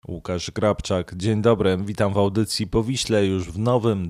Łukasz Grabczak, dzień dobry, witam w audycji Po Wiśle już w nowym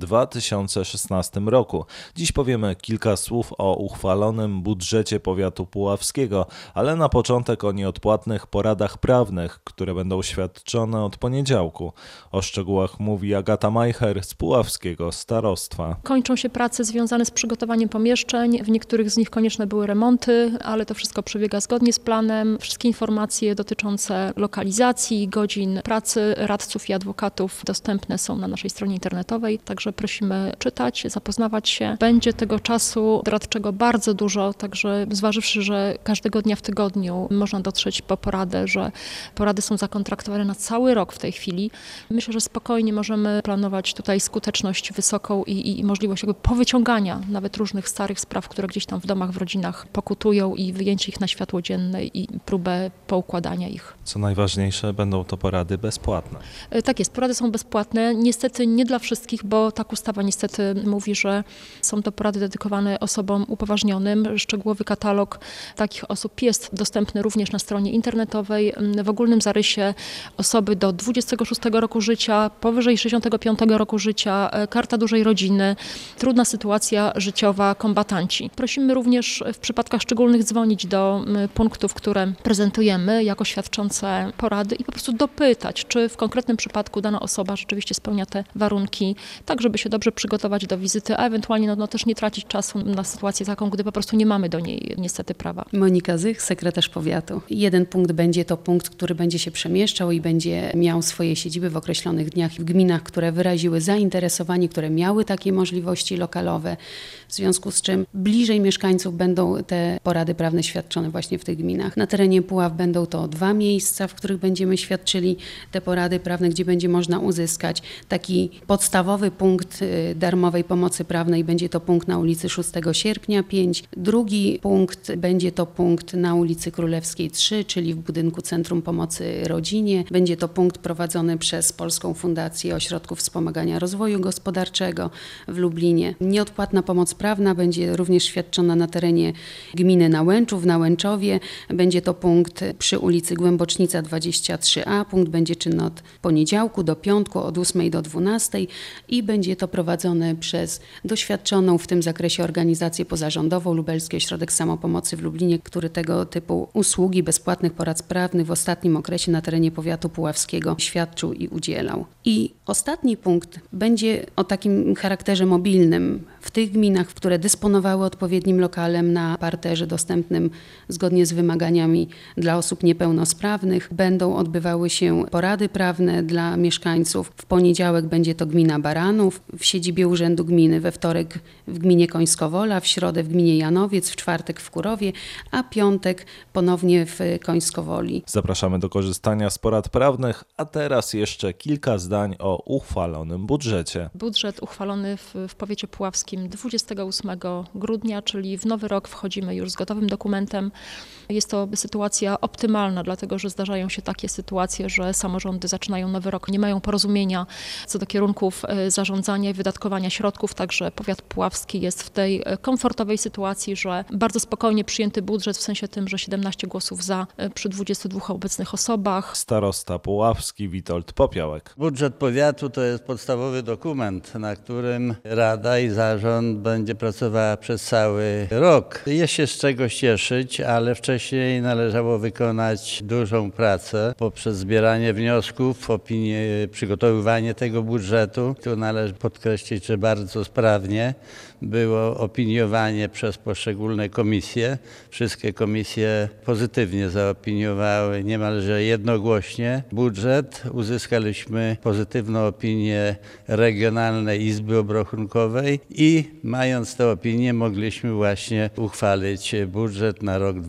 2016 roku. Dziś powiemy kilka słów o uchwalonym budżecie powiatu puławskiego, ale na początek o nieodpłatnych poradach prawnych, które będą świadczone od poniedziałku. O szczegółach mówi Agata Majcher z puławskiego starostwa. Kończą się prace związane z przygotowaniem pomieszczeń, w niektórych z nich konieczne były remonty, ale to wszystko przebiega zgodnie z planem. Wszystkie informacje dotyczące lokalizacji, godzin pracy radców i adwokatów dostępne są na naszej stronie internetowej, także prosimy czytać, zapoznawać się. Będzie tego czasu doradczego bardzo dużo, także zważywszy, że każdego dnia w tygodniu można dotrzeć po poradę, że porady są zakontraktowane na cały rok w tej chwili, myślę, że spokojnie możemy planować tutaj skuteczność wysoką i możliwość jakby powyciągania nawet różnych starych spraw, które gdzieś tam w domach, w rodzinach pokutują i wyjęcie ich na światło dzienne i próbę poukładania ich. Co najważniejsze, będą to porady bezpłatne. Tak jest, porady są bezpłatne. Niestety nie dla wszystkich, bo tak ustawa niestety mówi, że są to porady dedykowane osobom upoważnionym. Szczegółowy katalog takich osób jest dostępny również na stronie internetowej. W ogólnym zarysie osoby do 26 roku życia, powyżej 65 roku życia, Karta Dużej Rodziny, trudna sytuacja życiowa, kombatanci. Prosimy również w przypadkach szczególnych dzwonić do punktów, które prezentujemy jako świadczące porady i po prostu dopytać, czy w konkretnym przypadku dana osoba rzeczywiście spełnia te warunki, tak żeby się dobrze przygotować do wizyty, a ewentualnie też nie tracić czasu na sytuację taką, gdy po prostu nie mamy do niej niestety prawa. Monika Zych, sekretarz powiatu. Jeden punkt będzie to punkt, który będzie się przemieszczał i będzie miał swoje siedziby w określonych dniach w gminach, które wyraziły zainteresowanie, które miały takie możliwości lokalowe, w związku z czym bliżej mieszkańców będą te porady prawne świadczone właśnie w tych gminach. Na terenie Puław będą to 2 miejsca, w których będziemy świadczyli te porady prawne, gdzie będzie można uzyskać taki podstawowy punkt darmowej pomocy prawnej. Będzie to punkt na ulicy 6 sierpnia 5. Drugi punkt będzie to punkt na ulicy Królewskiej 3, czyli w budynku Centrum Pomocy Rodzinie. Będzie to punkt prowadzony przez Polską Fundację Ośrodków Wspomagania Rozwoju Gospodarczego w Lublinie. Nieodpłatna pomoc prawna będzie również świadczona na terenie gminy Nałęczów, w Nałęczowie. Będzie to punkt przy ulicy Głębocznica 23a. Punkt będzie czynny od poniedziałku do piątku, od 8 do 12 i będzie to prowadzone przez doświadczoną w tym zakresie organizację pozarządową Lubelski Ośrodek Samopomocy w Lublinie, który tego typu usługi bezpłatnych porad prawnych w ostatnim okresie na terenie powiatu puławskiego świadczył i udzielał. I ostatni punkt będzie o takim charakterze mobilnym. W tych gminach, które dysponowały odpowiednim lokalem na parterze dostępnym zgodnie z wymaganiami dla osób niepełnosprawnych, będą odbywały się porady prawne dla mieszkańców. W poniedziałek będzie to gmina Baranów, w siedzibie Urzędu Gminy, we wtorek w gminie Końskowola, w środę w gminie Janowiec, w czwartek w Kurowie, a piątek ponownie w Końskowoli. Zapraszamy do korzystania z porad prawnych, a teraz jeszcze kilka zdań o uchwalonym budżecie. Budżet uchwalony w powiecie puławskim 28 grudnia, czyli w nowy rok wchodzimy już z gotowym dokumentem. Jest to sytuacja optymalna, dlatego że zdarzają się takie sytuacje, że samorządy zaczynają nowy rok, nie mają porozumienia co do kierunków zarządzania i wydatkowania środków, także powiat puławski jest w tej komfortowej sytuacji, że bardzo spokojnie przyjęty budżet, w sensie tym, że 17 głosów za przy 22 obecnych osobach. Starosta puławski Witold Popiołek. Budżet powiatu to jest podstawowy dokument, na którym Rada i Zarząd będzie pracowała przez cały rok. Jest się z czego cieszyć, ale wcześniej należało wykonać dużą pracę poprzez zbieranie wniosków, opinie, przygotowywanie tego budżetu. Tu należy podkreślić, że bardzo sprawnie było opiniowanie przez poszczególne komisje. Wszystkie komisje pozytywnie zaopiniowały niemalże jednogłośnie budżet. Uzyskaliśmy pozytywną opinię Regionalnej Izby Obrachunkowej i mając tę opinię mogliśmy właśnie uchwalić budżet na rok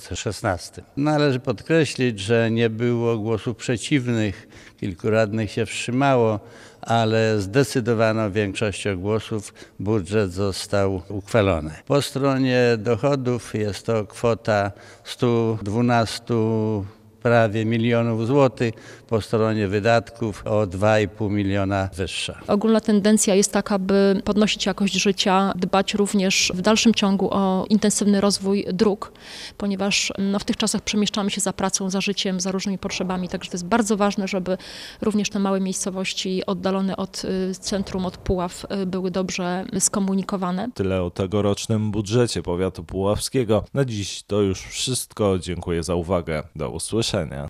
2016. Należy podkreślić, że nie było głosów przeciwnych, kilku radnych się wstrzymało, ale zdecydowaną większością głosów budżet został uchwalony. Po stronie dochodów jest to kwota 112 prawie 1 000 000 złotych, po stronie wydatków o 2,5 miliona wyższa. Ogólna tendencja jest taka, by podnosić jakość życia, dbać również w dalszym ciągu o intensywny rozwój dróg, ponieważ w tych czasach przemieszczamy się za pracą, za życiem, za różnymi potrzebami, także to jest bardzo ważne, żeby również te małe miejscowości oddalone od centrum, od Puław były dobrze skomunikowane. Tyle o tegorocznym budżecie powiatu puławskiego. Na dziś to już wszystko. Dziękuję za uwagę. Do usłyszenia.